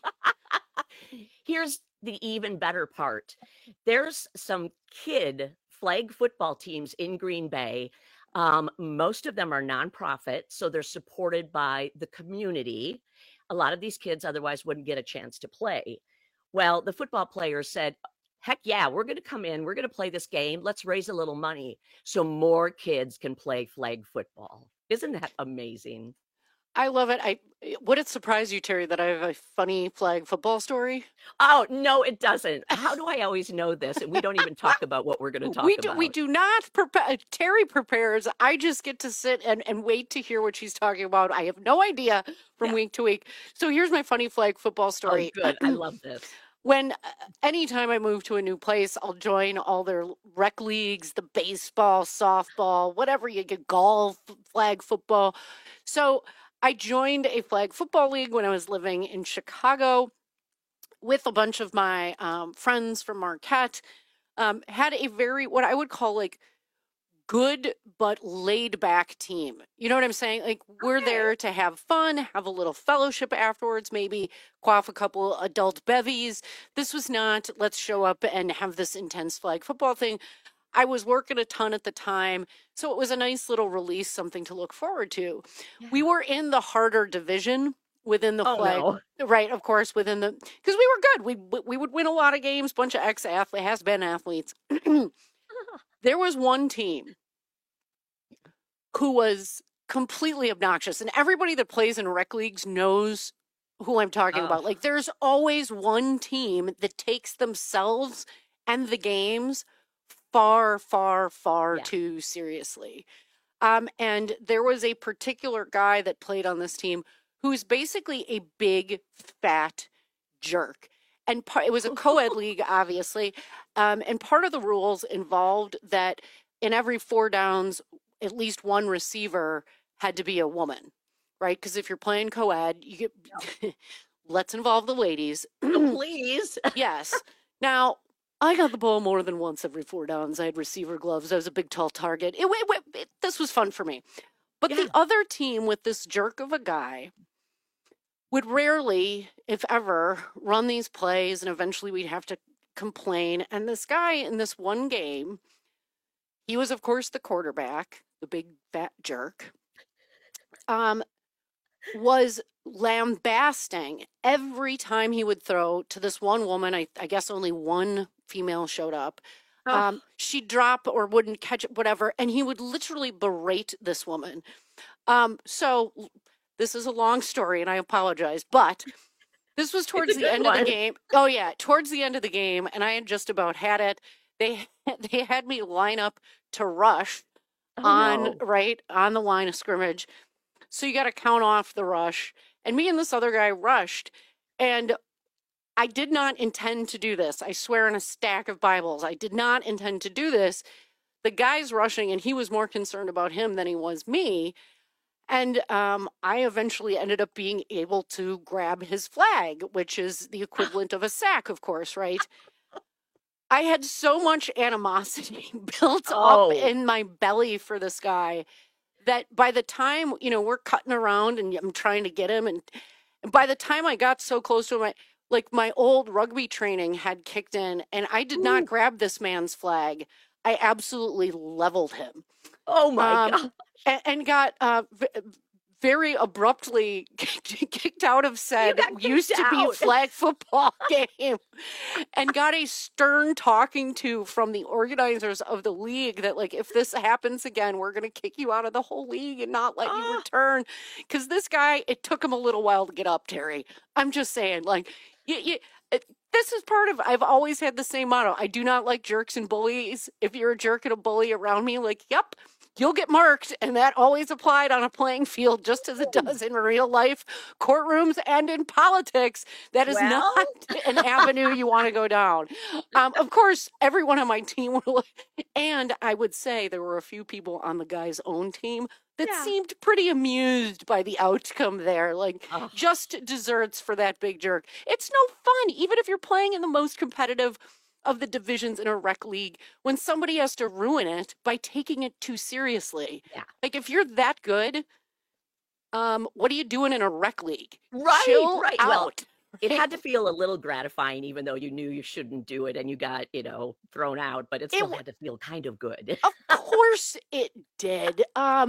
Here's the even better part. There's some kid flag football teams in Green Bay. Most of them are nonprofit, so they're supported by the community. A lot of these kids otherwise wouldn't get a chance to play. Well, the football players said, heck yeah, we're going to come in. We're going to play this game. Let's raise a little money so more kids can play flag football. Isn't that amazing? I love it. Would it surprise you, Terry, that I have a funny flag football story? Oh, no, it doesn't. How do I always know this? And we don't even talk about what we're going to talk about. We do not prepare. Terry prepares. I just get to sit and wait to hear what she's talking about. I have no idea from week to week. So here's my funny flag football story. Oh, good. I love this. When anytime I move to a new place, I'll join all their rec leagues, the baseball, softball, whatever you get, golf, flag football. So I joined a flag football league when I was living in Chicago with a bunch of my friends from Marquette. Had a very, what I would call like good but laid back team. You know what I'm saying? Like, we're there to have fun, have a little fellowship afterwards, maybe quaff a couple adult bevies. This was not, let's show up and have this intense flag football thing. I was working a ton at the time, so it was a nice little release, something to look forward to. Yeah. We were in the harder division within the flag, right? Of course, within the, because we were good. We would win a lot of games, bunch of ex-athletes, has-been athletes. There was one team who was completely obnoxious, and everybody that plays in rec leagues knows who I'm talking about. Like, there's always one team that takes themselves and the games far too seriously. And there was a particular guy that played on this team who's basically a big, fat jerk. And it was a co-ed league, obviously. And part of the rules involved that in every 4 downs, at least one receiver had to be a woman, right? Because if you're playing co-ed, you get, let's involve the ladies. Please. Yes. Now, I got the ball more than once every 4 downs. I had receiver gloves. I was a big, tall target. This was fun for me. But the other team with this jerk of a guy would rarely, if ever, run these plays, and eventually we'd have to complain. And this guy in this one game, he was, of course, the quarterback, the big fat jerk, was lambasting every time he would throw to this one woman. I guess only one female showed up. She'd drop or wouldn't catch it, whatever, and he would literally berate this woman. So this is a long story, and I apologize, but this was towards the end of the game. Oh, yeah, towards the end of the game, and I had just about had it. They had me line up to rush on the line of scrimmage. So you got to count off the rush. And me and this other guy rushed, and I did not intend to do this. I swear on a stack of Bibles, I did not intend to do this. The guy's rushing, and he was more concerned about him than he was me. And I eventually ended up being able to grab his flag, which is the equivalent of a sack, of course, right? I had so much animosity built up in my belly for this guy that by the time, we're cutting around and I'm trying to get him, and by the time I got so close to him, my old rugby training had kicked in, and I did not grab this man's flag. I absolutely leveled him. Oh my God. And got very abruptly kicked out of said used to be flag football game, and got a stern talking to from the organizers of the league that, like, if this happens again, we're going to kick you out of the whole league and not let you return. Because this guy, it took him a little while to get up, Terry. I'm just saying, like, this is part of, I've always had the same motto. I do not like jerks and bullies. If you're a jerk and a bully around me, like, yep, you'll get marked. And that always applied on a playing field, just as it does in real life, courtrooms, and in politics. That is not an avenue you want to go down. Of course, everyone on my team will, and I would say there were a few people on the guy's own team that seemed pretty amused by the outcome there. Like, just desserts for that big jerk. It's no fun, even if you're playing in the most competitive of the divisions in a rec league, when somebody has to ruin it by taking it too seriously. Yeah. Like, if you're that good, what are you doing in a rec league? Right, Chill right. out. Well, it had to feel a little gratifying, even though you knew you shouldn't do it and you got, thrown out, but it still had to feel kind of good. Of course it did.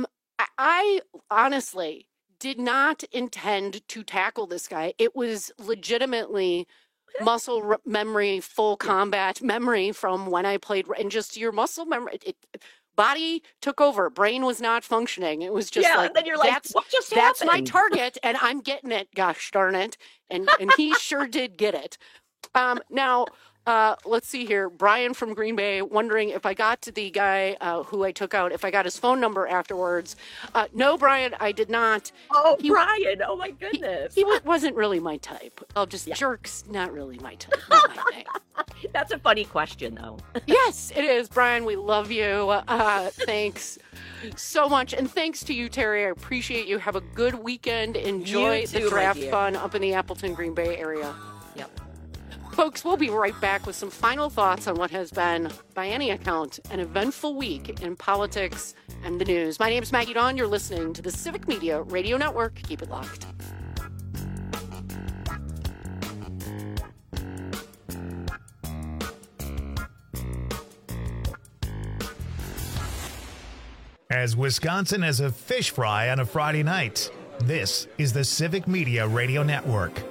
I honestly did not intend to tackle this guy. It was legitimately muscle memory, full combat memory from when I played, and just your muscle memory. Body took over. Brain was not functioning. It was just and then you're like, what just that's happened? My target, and I'm getting it. Gosh darn it! And he sure did get it. Now. Let's see here. Brian from Green Bay wondering if I got to the guy who I took out, if I got his phone number afterwards. No, Brian, I did not. Oh, Brian. Oh, my goodness. He wasn't really my type. Jerks, not really my type. Not my thing. That's a funny question, though. Yes, it is. Brian, we love you. Thanks so much. And thanks to you, Terry. I appreciate you. Have a good weekend. Enjoy the draft fun up in the Appleton, Green Bay area. Yep. folks, we'll be right back with some final thoughts on what has been, by any account, an eventful week in politics and the news. My name is Maggie Dawn. You're listening to the Civic Media Radio Network. Keep it locked. As Wisconsin as a fish fry on a Friday night, this is the Civic Media Radio Network.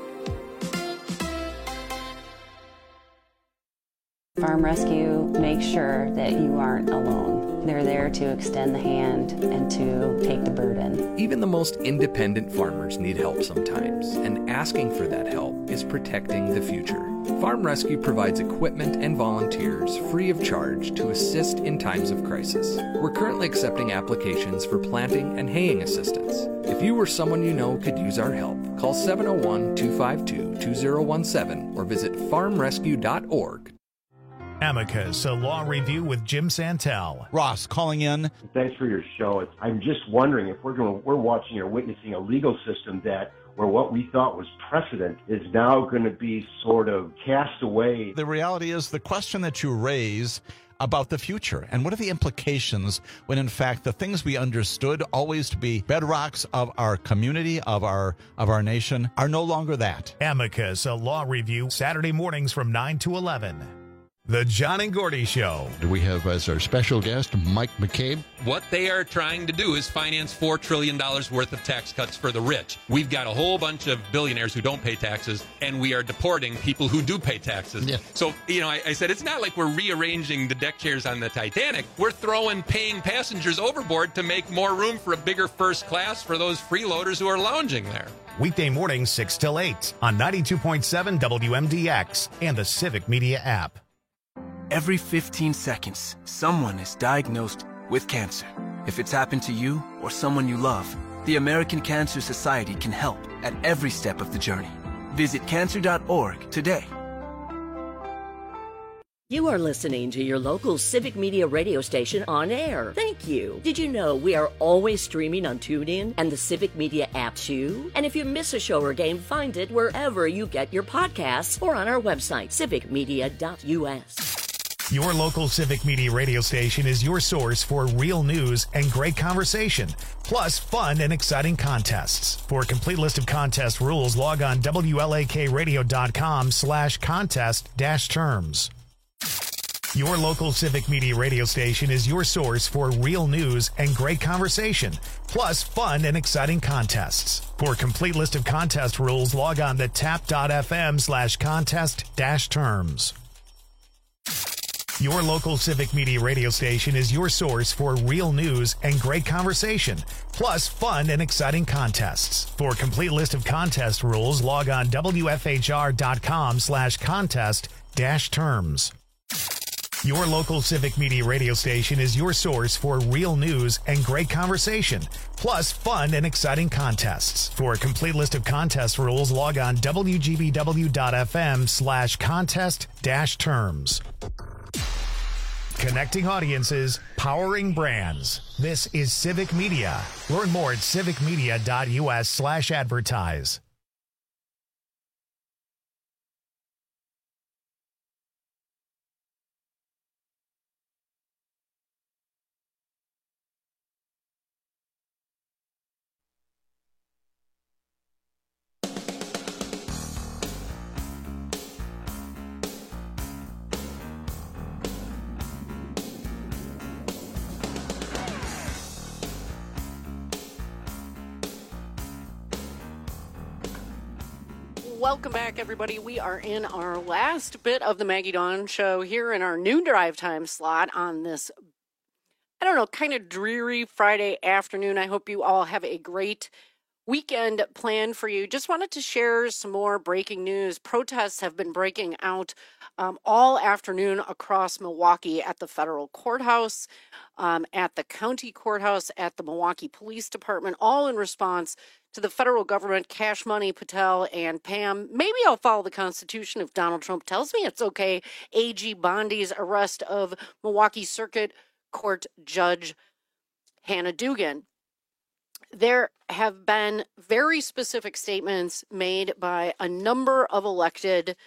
Farm Rescue makes sure that you aren't alone. They're there to extend the hand and to take the burden. Even the most independent farmers need help sometimes, and asking for that help is protecting the future. Farm Rescue provides equipment and volunteers free of charge to assist in times of crisis. We're currently accepting applications for planting and haying assistance. If you or someone you know could use our help, call 701-252-2017 or visit farmrescue.org. Amicus, a law review with Jim Santel. Ross calling in. Thanks for your show. I'm just wondering if we're watching or witnessing a legal system where what we thought was precedent is now going to be sort of cast away. The reality is the question that you raise about the future and what are the implications when in fact the things we understood always to be bedrocks of our community, of our nation, are no longer that. Amicus, a law review, Saturday mornings from 9 to 11. The John and Gordy Show. We have as our special guest Mike McCabe. What they are trying to do is finance $4 trillion worth of tax cuts for the rich. We've got a whole bunch of billionaires who don't pay taxes, and we are deporting people who do pay taxes. Yeah. So, I said it's not like we're rearranging the deck chairs on the Titanic. We're throwing paying passengers overboard to make more room for a bigger first class for those freeloaders who are lounging there. Weekday mornings 6 till 8 on 92.7 WMDX and the Civic Media app. Every 15 seconds, someone is diagnosed with cancer. If it's happened to you or someone you love, the American Cancer Society can help at every step of the journey. Visit cancer.org today. You are listening to your local Civic Media radio station on air. Thank you. Did you know we are always streaming on TuneIn and the Civic Media app too? And if you miss a show or game, find it wherever you get your podcasts or on our website, civicmedia.us. Your local Civic Media radio station is your source for real news and great conversation, plus fun and exciting contests. For a complete list of contest rules, log on WLAKradio.com/contest-terms. Your local Civic Media radio station is your source for real news and great conversation, plus fun and exciting contests. For a complete list of contest rules, log on to tap.fm/contest-terms. Your local Civic Media radio station is your source for real news and great conversation, plus fun and exciting contests. For a complete list of contest rules, log on WFHR.com/contest-terms. Your local Civic Media radio station is your source for real news and great conversation, plus fun and exciting contests. For a complete list of contest rules, log on WGBW.FM/contest-terms. Connecting audiences, powering brands. This is Civic Media. Learn more at civicmedia.us/advertise. Welcome back, everybody. We are in our last bit of the Maggie Dawn Show here in our noon drive time slot on this, kind of dreary Friday afternoon. I hope you all have a great weekend planned for you. Just wanted to share some more breaking news. Protests have been breaking out all afternoon across Milwaukee at the federal courthouse, at the county courthouse, at the Milwaukee Police Department, all in response to the federal government, Cash Money, Patel, and Pam. Maybe I'll follow the Constitution if Donald Trump tells me it's okay. A.G. Bondi's arrest of Milwaukee Circuit Court Judge Hannah Dugan. There have been very specific statements made by a number of elected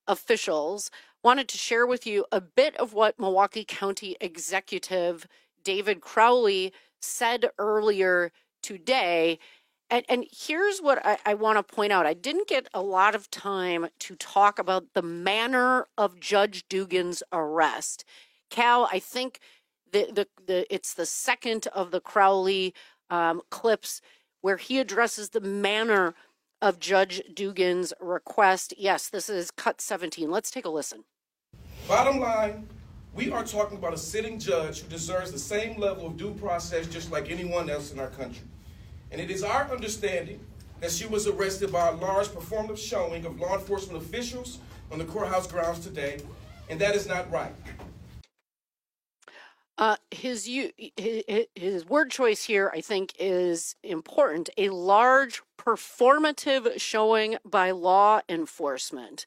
officials. Wanted to share with you a bit of what Milwaukee County Executive David Crowley said earlier today. And here's what I want to point out. I didn't get a lot of time to talk about the manner of Judge Dugan's arrest. Cal, I think it's the second of the Crowley clips where he addresses the manner of Judge Dugan's request. Yes, this is cut 17. Let's take a listen. Bottom line, we are talking about a sitting judge who deserves the same level of due process just like anyone else in our country. And it is our understanding that she was arrested by a large performative showing of law enforcement officials on the courthouse grounds today, and that is not right. His word choice here, I think, is important. A large performative showing by law enforcement.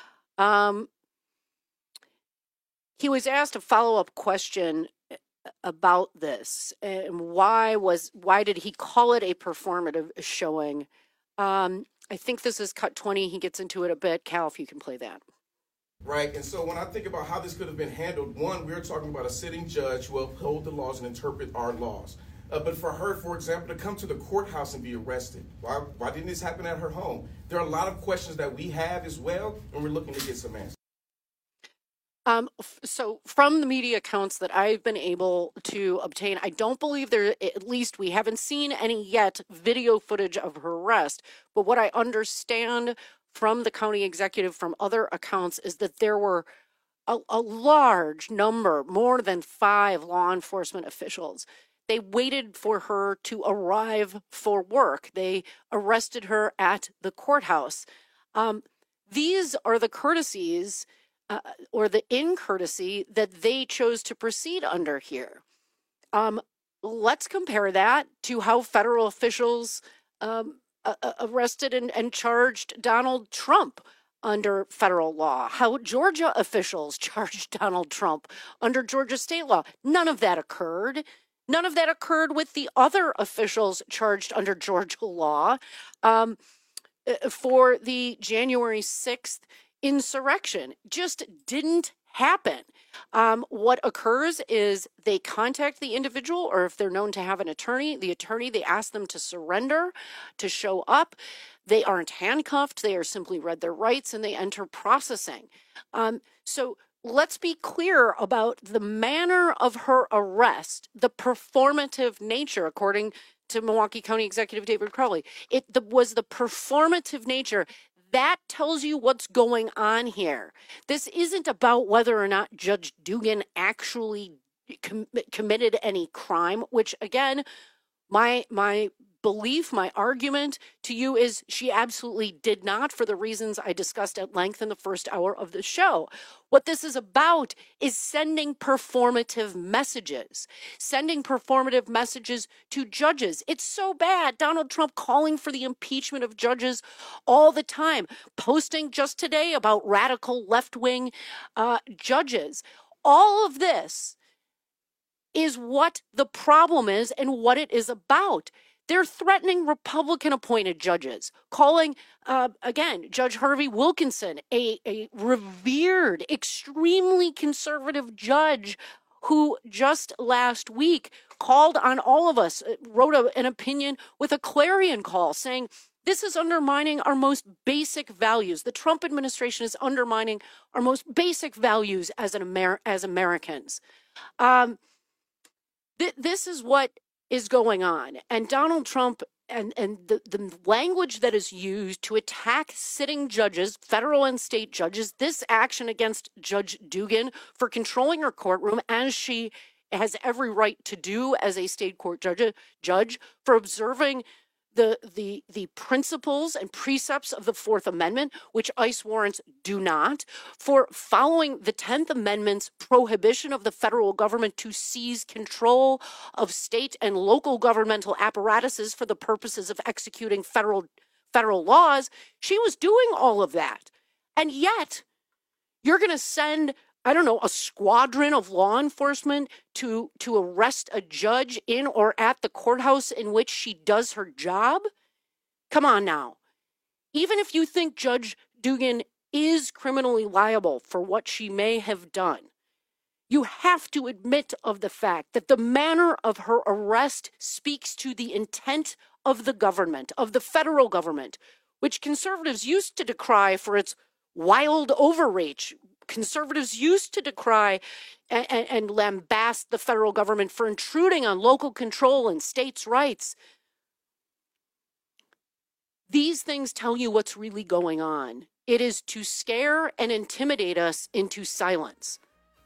He was asked a follow-up question about this, and why did he call it a performative showing? I think this is cut 20. He gets into it a bit. Cal, if you can play that. Right, and so when I think about how this could have been handled, one, we're talking about a sitting judge who will uphold the laws and interpret our laws. But for her, for example, to come to the courthouse and be arrested, why didn't this happen at her home? There are a lot of questions that we have as well, and we're looking to get some answers. So from the media accounts that I've been able to obtain, I don't believe at least we haven't seen any yet video footage of her arrest. But what I understand from the county executive from other accounts is that there were a large number, more than 5 law enforcement officials. They waited for her to arrive for work. They arrested her at the courthouse. These are the courtesies or the incourtesy that they chose to proceed under here. Let's compare that to how federal officials arrested and charged Donald Trump under federal law, how Georgia officials charged Donald Trump under Georgia state law. None of that occurred. None of that occurred with the other officials charged under Georgia law for the January 6th insurrection. Just didn't happen. What occurs is they contact the individual, or if they're known to have an attorney, they ask them to surrender, to show up. They aren't handcuffed. They are simply read their rights and they enter processing. So let's be clear about the manner of her arrest, the performative nature, according to Milwaukee County Executive David Crowley. It was the performative nature. That tells you what's going on here. This isn't about whether or not Judge Dugan actually committed any crime, which again, my belief, my argument to you is she absolutely did not, for the reasons I discussed at length in the first hour of the show. What this is about is sending performative messages to judges. It's so bad. Donald Trump calling for the impeachment of judges all the time, posting just today about radical left-wing judges. All of this is what the problem is and what it is about. They're threatening Republican-appointed judges, calling, again, Judge Harvey Wilkinson, a revered, extremely conservative judge who just last week called on all of us, wrote an opinion with a clarion call saying, this is undermining our most basic values. The Trump administration is undermining our most basic values as Americans. This is what is going on. And Donald Trump and the language that is used to attack sitting judges, federal and state judges, this action against Judge Dugan for controlling her courtroom, as she has every right to do as a state court judge, for observing the principles and precepts of the Fourth Amendment, which ICE warrants do not, for following the 10th Amendment's prohibition of the federal government to seize control of state and local governmental apparatuses for the purposes of executing federal laws. She was doing all of that. And yet, you're going to send, a squadron of law enforcement to arrest a judge in or at the courthouse in which she does her job? Come on now. Even if you think Judge Dugan is criminally liable for what she may have done, you have to admit of the fact that the manner of her arrest speaks to the intent of the government, of the federal government, which conservatives used to decry for its wild overreach. Conservatives used to decry and lambast the federal government for intruding on local control and states' rights. These things tell you what's really going on. It is to scare and intimidate us into silence.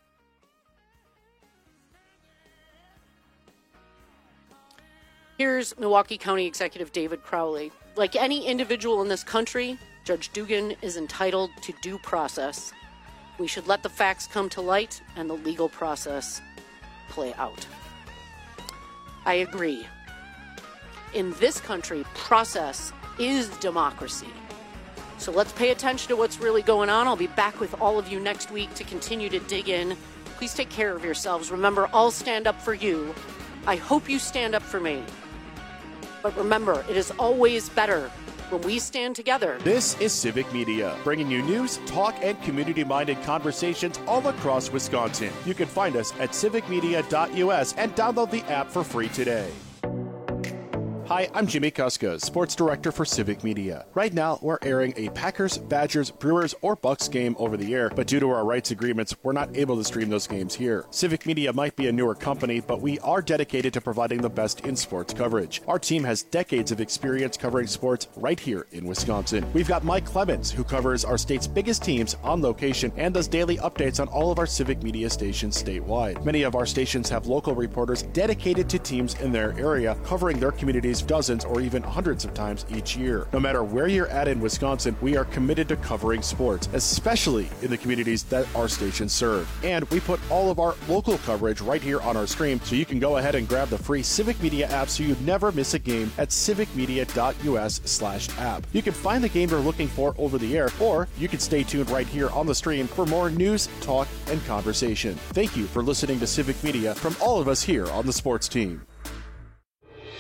Here's Milwaukee County Executive David Crowley. Like any individual in this country, Judge Dugan is entitled to due process. We should let the facts come to light and the legal process play out. I agree. In this country, process is democracy. So let's pay attention to what's really going on. I'll be back with all of you next week to continue to dig in. Please take care of yourselves. Remember, I'll stand up for you. I hope you stand up for me. But remember, it is always better when we stand together. This is Civic Media, bringing you news, talk, and community-minded conversations all across Wisconsin. You can find us at civicmedia.us and download the app for free today. Hi, I'm Jimmy Kuska, Sports Director for Civic Media. Right now, we're airing a Packers, Badgers, Brewers, or Bucks game over the air, but due to our rights agreements, we're not able to stream those games here. Civic Media might be a newer company, but we are dedicated to providing the best in sports coverage. Our team has decades of experience covering sports right here in Wisconsin. We've got Mike Clemens, who covers our state's biggest teams on location and does daily updates on all of our Civic Media stations statewide. Many of our stations have local reporters dedicated to teams in their area, covering their communities dozens or even hundreds of times each year. No matter where you're at in Wisconsin, we are committed to covering sports, especially in the communities that our stations serve. And we put all of our local coverage right here on our stream, so you can go ahead and grab the free Civic Media app so you never miss a game at civicmedia.us/app. You can find the game you're looking for over the air, or you can stay tuned right here on the stream for more news, talk, and conversation. Thank you for listening to Civic Media from all of us here on the sports team.